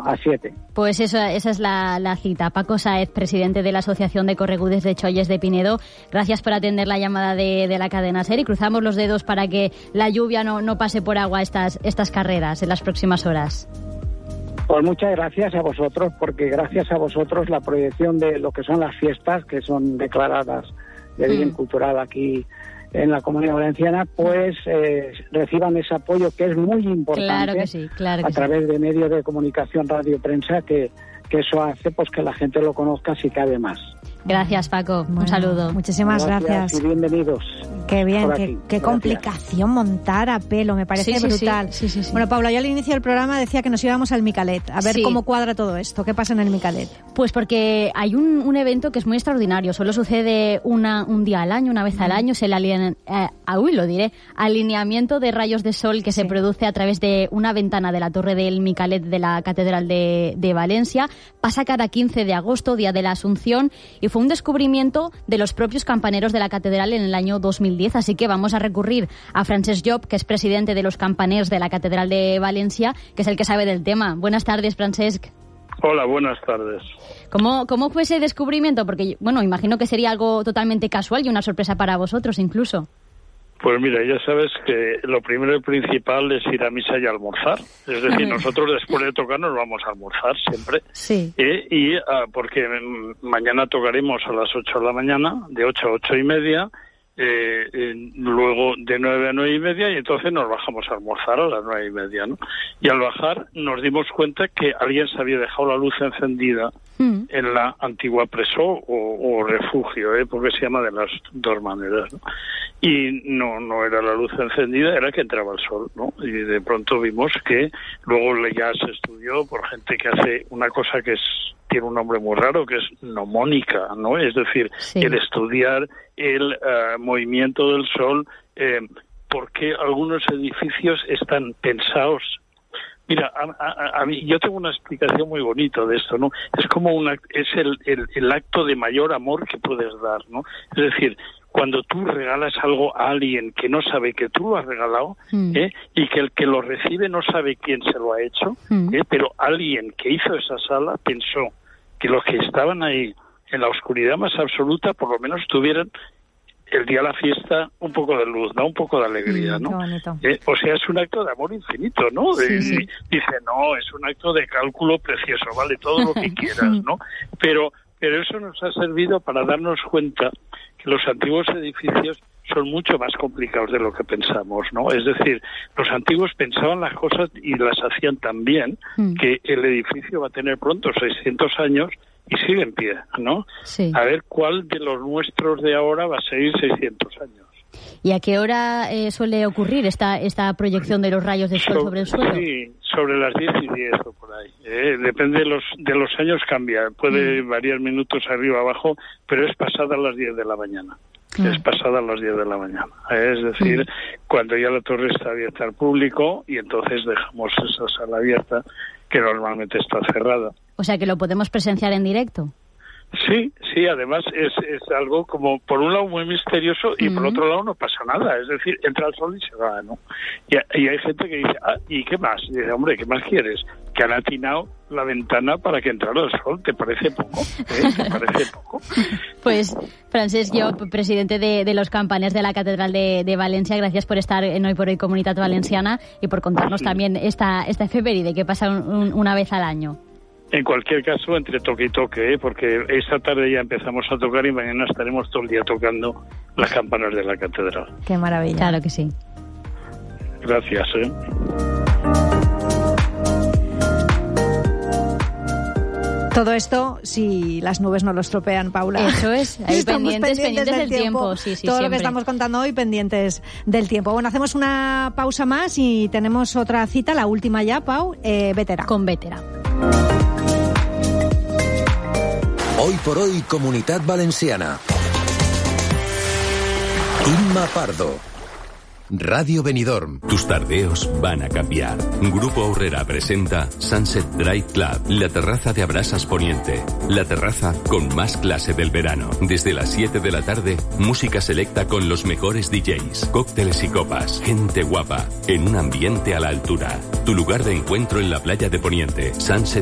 a 7. Pues esa es la cita. Paco Sáez, presidente de la Asociación de Corregudes de Cholles de Pinedo, gracias por atender la llamada de la cadena SER y cruzamos los dedos para que la lluvia no pase por agua estas carreras en las próximas horas. Pues muchas gracias a vosotros, porque gracias a vosotros la proyección de lo que son las fiestas, que son declaradas de bien cultural aquí en la Comunidad Valenciana, pues reciban ese apoyo que es muy importante. Claro que sí, claro que a través de medios de comunicación, radio, prensa, que eso hace pues que la gente lo conozca si cabe más. Gracias, Paco. Un saludo. Muchísimas gracias. Y bienvenidos. Qué bien, qué complicación montar a pelo, me parece brutal. Sí. Bueno, Paula, yo al inicio del programa decía que nos íbamos al Micalet, a ver cómo cuadra todo esto. ¿Qué pasa en el Micalet? Pues porque hay un evento que es muy extraordinario, solo sucede un día al año, una vez al año, es el alineamiento de rayos de sol que se produce a través de una ventana de la torre del Micalet de la Catedral de Valencia. Pasa cada 15 de agosto, día de la Asunción, y fue un descubrimiento de los propios campaneros de la catedral en el año 2010, así que vamos a recurrir a Francesc Llop, que es presidente de los campaners de la Catedral de Valencia, que es el que sabe del tema. Buenas tardes, Francesc. Hola, buenas tardes. ¿Cómo fue ese descubrimiento? Porque, bueno, imagino que sería algo totalmente casual y una sorpresa para vosotros incluso. Pues mira, ya sabes que lo primero y principal es ir a misa y almorzar. Es decir, nosotros después de tocar nos vamos a almorzar siempre. Sí. Porque mañana tocaremos a las 8 de la mañana, de 8 a 8:30, luego de 9 a 9:30, y entonces nos bajamos a almorzar a las 9:30, ¿no? Y al bajar nos dimos cuenta que alguien se había dejado la luz encendida en la antigua preso o refugio, porque se llama de las dos maneras, ¿no? Y no era la luz encendida, era que entraba el sol, ¿no? Y de pronto vimos que luego ya se estudió por gente que hace una cosa que tiene un nombre muy raro, que es mnemónica, ¿no? Es decir, el estudiar el movimiento del sol, porque algunos edificios están pensados. Mira, a mí, yo tengo una explicación muy bonita de esto, ¿no? Es como es el acto de mayor amor que puedes dar, ¿no? Es decir, cuando tú regalas algo a alguien que no sabe que tú lo has regalado, y que el que lo recibe no sabe quién se lo ha hecho, pero alguien que hizo esa sala pensó que los que estaban ahí en la oscuridad más absoluta por lo menos tuvieran el día de la fiesta un poco de luz, ¿no? Un poco de alegría, ¿no? O sea, es un acto de amor infinito, ¿no? Dice, no, es un acto de cálculo precioso, vale, todo lo que quieras, ¿no? Pero eso nos ha servido para darnos cuenta que los antiguos edificios son mucho más complicados de lo que pensamos, ¿no? Es decir, los antiguos pensaban las cosas y las hacían tan bien que el edificio va a tener pronto 600 años y sigue en pie, ¿no? Sí. A ver cuál de los nuestros de ahora va a seguir 600 años. ¿Y a qué hora suele ocurrir esta proyección de los rayos de sol sobre el suelo? Sí, sobre las 10:10 o por ahí. Depende de los años, cambia. Puede variar minutos arriba abajo, pero es pasada las 10 de la mañana. Es pasada a las 10 de la mañana. Es decir, cuando ya la torre está abierta al público, y entonces dejamos esa sala abierta, que normalmente está cerrada. O sea, que lo podemos presenciar en directo. Sí, además es algo como, por un lado, muy misterioso, y por otro lado no pasa nada. Es decir, entra el sol y se va, ¿no? Y hay gente que dice, ¿y qué más? Y dice, hombre, ¿qué más quieres? Que han atinado la ventana para que entrara el sol. ¿Te parece poco? ¿Te parece poco? Pues, Francesc Llop, presidente de los campaners de la Catedral de Valencia, gracias por estar en Hoy por Hoy Comunitat Valenciana y por contarnos también esta efeméride que pasa una vez al año. En cualquier caso, entre toque y toque, porque esta tarde ya empezamos a tocar y mañana estaremos todo el día tocando las campanas de la catedral. ¡Qué maravilla! Claro que sí. Gracias, Todo esto, si las nubes no lo estropean, Paula. Eso es, ahí pendientes del tiempo. Sí, todo siempre. Lo que estamos contando hoy, pendientes del tiempo. Bueno, hacemos una pausa más y tenemos otra cita, la última ya, Pau, Vétera. Con Vétera. Hoy por Hoy, Comunitat Valenciana. Imma Pardo. Radio Benidorm. Tus tardeos van a cambiar. Grupo Aurrera presenta Sunset Drive Club, la terraza de Abrasas Poniente. La terraza con más clase del verano. Desde las 7 de la tarde, música selecta con los mejores DJs, cócteles y copas, gente guapa, en un ambiente a la altura. Tu lugar de encuentro en la playa de Poniente. Sunset